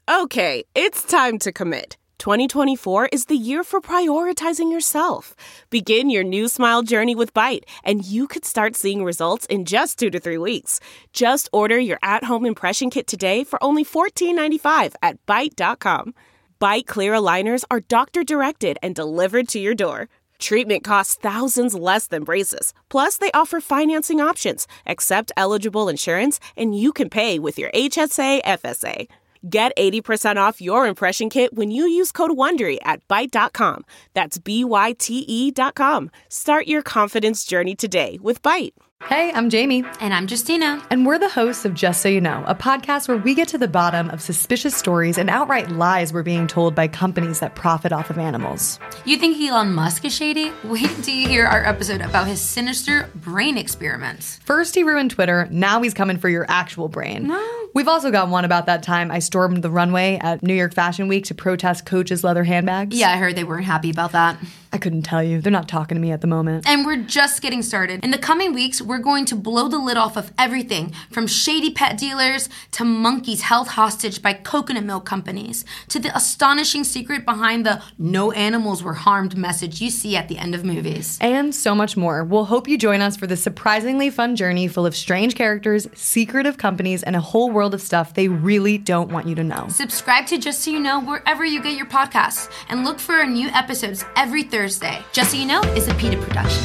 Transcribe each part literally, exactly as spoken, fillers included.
Okay, it's time to commit. twenty twenty-four is the year for prioritizing yourself. Begin your new smile journey with Byte, and you could start seeing results in just two to three weeks. Just order your at-home impression kit today for only fourteen ninety-five at byte dot com. Byte clear aligners are doctor-directed and delivered to your door. Treatment costs thousands less than braces. Plus, they offer financing options, accept eligible insurance, and you can pay with your H S A F S A. Get eighty percent off your impression kit when you use code WONDERY at byte dot com. That's B Y T E dot com. Start your confidence journey today with Byte. Hey, I'm Jamie. And I'm Justina. And we're the hosts of Just So You Know, a podcast where we get to the bottom of suspicious stories and outright lies we're being told by companies that profit off of animals. You think Elon Musk is shady? Wait until you hear our episode about his sinister brain experiments. First he ruined Twitter, now he's coming for your actual brain. No. We've also got one about that time I stormed the runway at New York Fashion Week to protest Coach's leather handbags. Yeah, I heard they weren't happy about that. I couldn't tell you. They're not talking to me at the moment. And we're just getting started. In the coming weeks, we're going to blow the lid off of everything from shady pet dealers to monkeys held hostage by coconut milk companies to the astonishing secret behind the no animals were harmed message you see at the end of movies. And so much more. We'll hope you join us for this surprisingly fun journey full of strange characters, secretive companies, and a whole world of stuff they really don't want you to know. Subscribe to Just So You Know wherever you get your podcasts and look for our new episodes every Thursday. Just So You Know is a PETA production.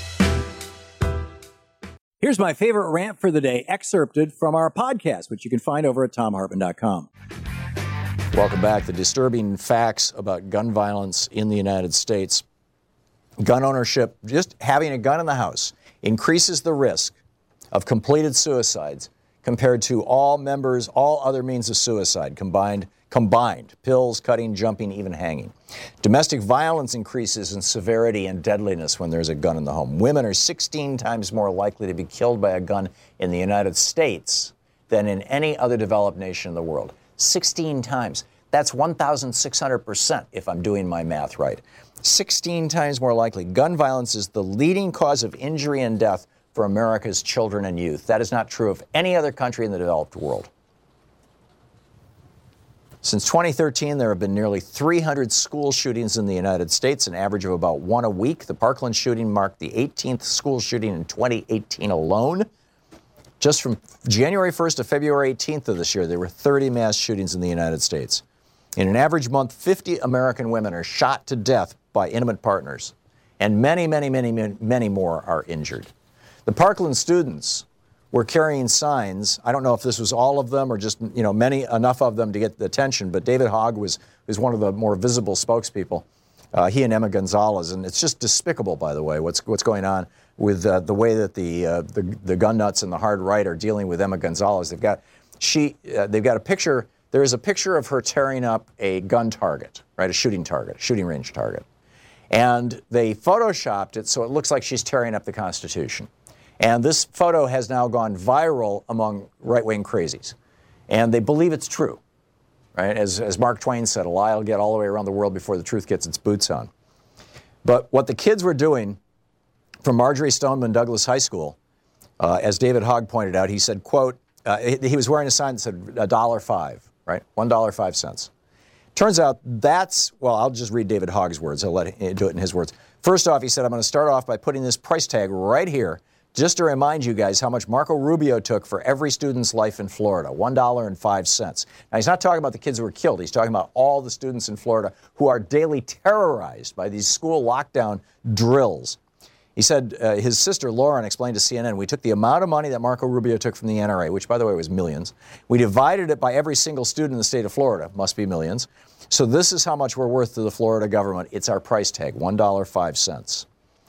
Here's my favorite rant for the day, excerpted from our podcast, which you can find over at tom hartman dot com. Welcome back. The disturbing facts about gun violence in the United States. Gun ownership, just having a gun in the house, increases the risk of completed suicides compared to all members, all other means of suicide combined, combined, pills, cutting, jumping, even hanging. Domestic violence increases in severity and deadliness when there's a gun in the home. Women are sixteen times more likely to be killed by a gun in the United States than in any other developed nation in the world. sixteen times. That's one thousand six hundred percent if I'm doing my math right. sixteen times more likely. Gun violence is the leading cause of injury and death for America's children and youth. That is not true of any other country in the developed world. Since twenty thirteen, there have been nearly three hundred school shootings in the United States, an average of about one a week. The Parkland shooting marked the eighteenth school shooting in twenty eighteen alone. Just from January first to February eighteenth of this year, there were thirty mass shootings in the United States. In an average month, fifty American women are shot to death by intimate partners, and many, many, many, many more are injured. The Parkland students were carrying signs. I don't know if this was all of them or just, you know, many, enough of them to get the attention, but David Hogg was, was one of the more visible spokespeople, uh, he and Emma Gonzalez. And it's just despicable, by the way, what's what's going on with uh, the way that the, uh, the the gun nuts and the hard right are dealing with Emma Gonzalez. They've got, she, uh, they've got a picture, there is a picture of her tearing up a gun target, right, a shooting target, a shooting range target. And they photoshopped it so it looks like she's tearing up the Constitution. And this photo has now gone viral among right-wing crazies. And they believe it's true, right? As, as Mark Twain said, a lie will get all the way around the world before the truth gets its boots on. But what the kids were doing from Marjorie Stoneman Douglas High School, uh, as David Hogg pointed out, he said, quote, uh, he, he was wearing a sign that said a dollar five, right? One dollar five cents. Turns out that's, well, I'll just read David Hogg's words. I'll let him do it in his words. First off, he said, I'm going to start off by putting this price tag right here, just to remind you guys how much Marco Rubio took for every student's life in Florida, one dollar and five cents. Now, he's not talking about the kids who were killed. He's talking about all the students in Florida who are daily terrorized by these school lockdown drills. He said uh, his sister Lauren explained to C N N, we took the amount of money that Marco Rubio took from the N R A, which, by the way, was millions. We divided it by every single student in the state of Florida, must be millions. So this is how much we're worth to the Florida government. It's our price tag, one dollar and five cents.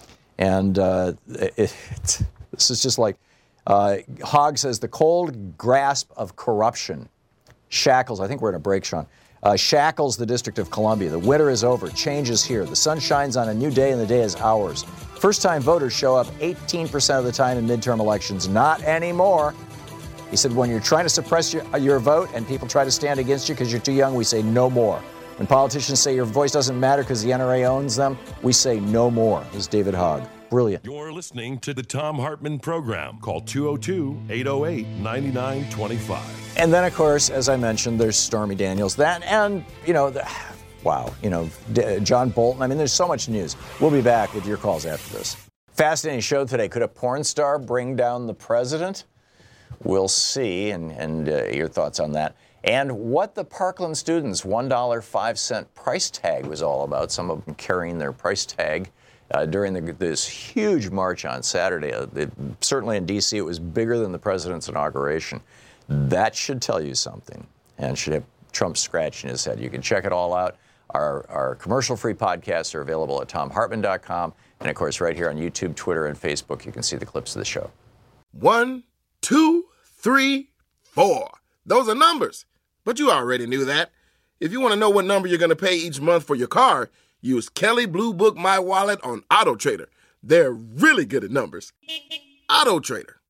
And uh, it, it, this is just like, uh, Hogg says, the cold grasp of corruption shackles, I think we're in a break, Sean, uh, shackles the District of Columbia. The winter is over. Change is here. The sun shines on a new day, and the day is ours. First-time voters show up eighteen percent of the time in midterm elections. Not anymore. He said, when you're trying to suppress your, your vote and people try to stand against you because you're too young, we say no more. When politicians say your voice doesn't matter because the N R A owns them, we say no more. This is David Hogg. Brilliant. You're listening to the Thom Hartmann Program. Call two oh two, eight oh eight, nine nine two five. And then, of course, as I mentioned, there's Stormy Daniels. That and, you know, the, wow, you know, D- John Bolton. I mean, there's so much news. We'll be back with your calls after this. Fascinating show today. Could a porn star bring down the president? We'll see, and, and uh, your thoughts on that. And what the Parkland students' one dollar and five cents price tag was all about. Some of them carrying their price tag uh, during the, this huge march on Saturday. Uh, it, certainly in D C, it was bigger than the president's inauguration. That should tell you something, and should have Trump scratching his head. You can check it all out. Our, our commercial-free podcasts are available at tom hartman dot com. And, of course, right here on YouTube, Twitter, and Facebook, you can see the clips of the show. One, two, three, four. Those are numbers. But you already knew that. If you want to know what number you're going to pay each month for your car, use Kelley Blue Book My Wallet on AutoTrader. They're really good at numbers. AutoTrader.